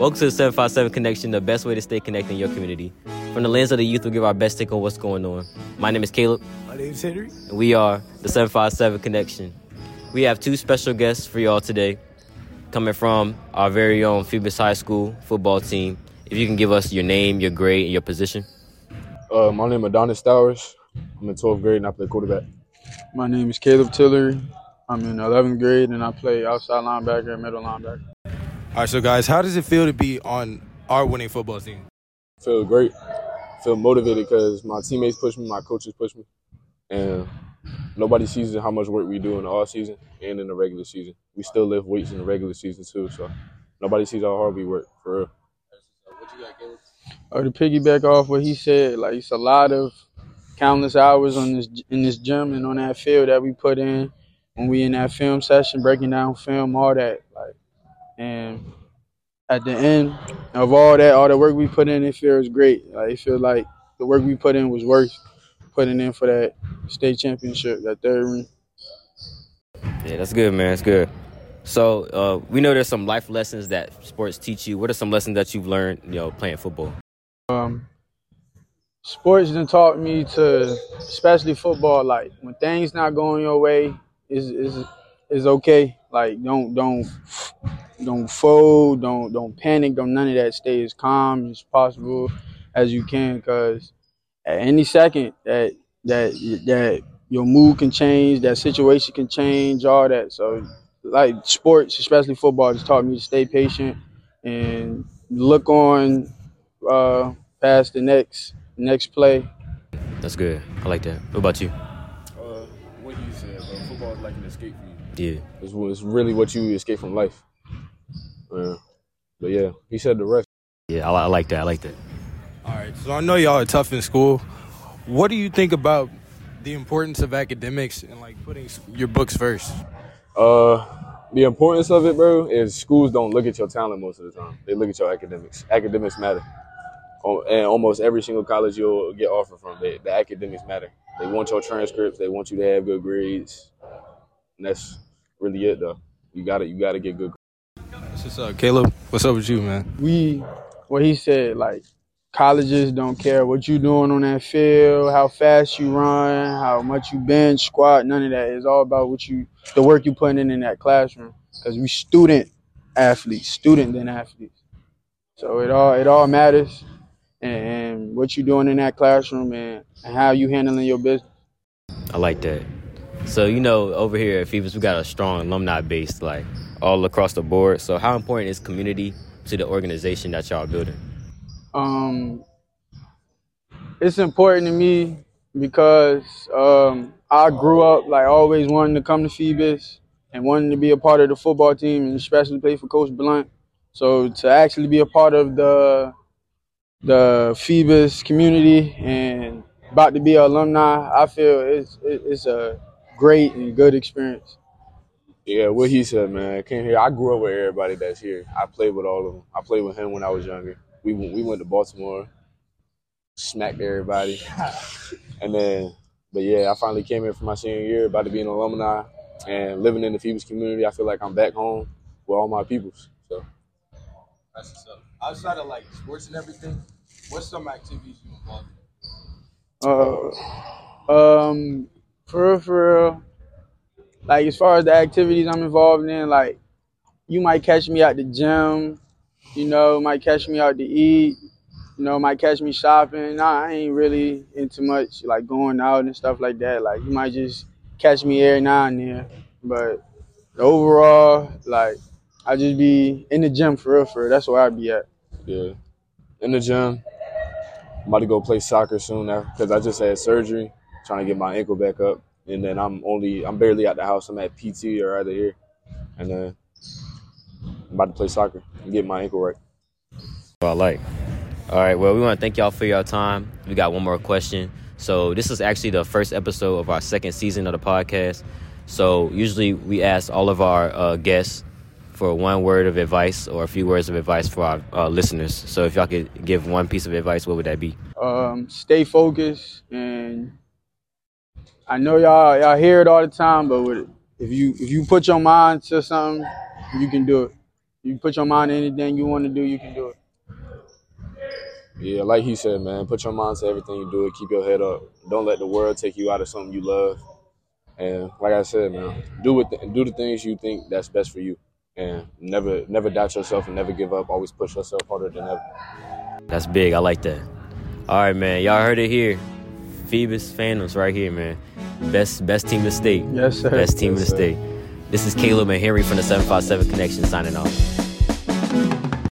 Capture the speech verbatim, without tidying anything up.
Welcome to the seven five seven Connection, the best way to stay connected in your community. From the lens of the youth, we'll give our best take on what's going on. My name is Caleb. My name is Henry. And we are the seven five seven Connection. We have two special guests for y'all today, coming from our very own Phoebus High School football team. If you can give us your name, your grade, and your position. Uh, my name is Adonis Stowers. I'm in twelfth grade and I play quarterback. My name is Caleb Tillery. I'm in eleventh grade and I play outside linebacker and middle linebacker. All right, so guys, how does it feel to be on our winning football team? Feel great. Feel motivated because my teammates push me, my coaches push me, and nobody sees how much work we do in the off season and in the regular season. We still lift weights in the regular season too, so nobody sees how hard we work for real. What you got, Caleb? Or to piggyback off what he said, like it's a lot of countless hours on this in this gym and on that field that we put in when we in that film session, breaking down film, all that. Like, and at the end of all that, all the work we put in, it feels great. Like it feels like the work we put in was worth putting in for that state championship, that third ring. Yeah, that's good, man. That's good. So uh, we know there's some life lessons that sports teach you. What are some lessons that you've learned, you know, playing football? Um, sports done taught me to, especially football, like when things not going your way, is is is okay. Like don't don't don't fold, don't don't panic, don't none of that. Stay as calm as possible as you can, because at any second that that that your mood can change, that situation can change, all that. So like sports, especially football, has taught me to stay patient and look on uh, past the next next play. That's good. I like that. What about you? Uh, what you said, bro. Football is like an escape for you. Yeah. It's, it's really what you escape from life. Uh, but yeah, he said the rest. Yeah, I, I like that. I like that. All right, so I know y'all are tough in school. What do you think about the importance of academics and like putting your books first? Uh, the importance of it, bro, is schools don't look at your talent most of the time. They look at your academics. Academics matter. Oh, and almost every single college you'll get offered from, they, the academics matter. They want your transcripts. They want you to have good grades. And that's really it, though. You got to you got to get good grades. What's up, Caleb? What's up with you, man? We, what he said, like colleges don't care what you doing on that field, how fast you run, how much you bench, squat, none of that. It's all about what you, the work you putting in in that classroom. Because we student athletes, student than athletes. So it all it all matters, and, and what you doing in that classroom and, and how you handling your business. I like that. So, you know, over here at Phoebus, we got a strong alumni base, like, all across the board. So how important is community to the organization that y'all building? Um, it's important to me because um, I grew up, like, always wanting to come to Phoebus and wanting to be a part of the football team and especially play for Coach Blunt. So to actually be a part of the the Phoebus community and about to be an alumni, I feel it's it's a great and good experience. Yeah, what he said, man. I came here. I grew up with everybody that's here. I played with all of them. I played with him when I was younger. We went, we went to Baltimore, smacked everybody. And then, but yeah, I finally came here for my senior year, about to be an alumni, and living in the Phoebus community. I feel like I'm back home with all my peoples. So That's what's up. Outside of like sports and everything, what's some activities you involved in? Uh, um, for real, for real. Like, as far as the activities I'm involved in, like, you might catch me at the gym, you know, might catch me out to eat, you know, might catch me shopping. Nah, I ain't really into much, like, going out and stuff like that. Like, you might just catch me every now and then. But overall, like, I just be in the gym for real, for real. That's where I be at. Yeah, in the gym. I'm about to go play soccer soon now because I just had surgery, trying to get my ankle back up. And then I'm only, I'm barely at the house. I'm at P T or either here. And then I'm about to play soccer and get my ankle right. I like. All right, well, we want to thank y'all for your time. We got one more question. So this is actually the first episode of our second season of the podcast. So usually we ask all of our uh, guests for one word of advice or a few words of advice for our uh, listeners. So if y'all could give one piece of advice, what would that be? Um, stay focused, and I know y'all y'all hear it all the time, but with it, if you if you put your mind to something, you can do it. You put your mind to anything you want to do, you can do it. Yeah, like he said, man, put your mind to everything you do. Keep your head up. Don't let the world take you out of something you love. And like I said, man, do it. Th- do the things you think that's best for you. And never, never doubt yourself and never give up. Always push yourself harder than ever. That's big. I like that. All right, man. Y'all heard it here. Phoebus Phantoms right here, man. Best, best team in the state. Yes, sir. Best team Yes, in the sir. state. This is Caleb and Henry from the seven five seven Connection signing off.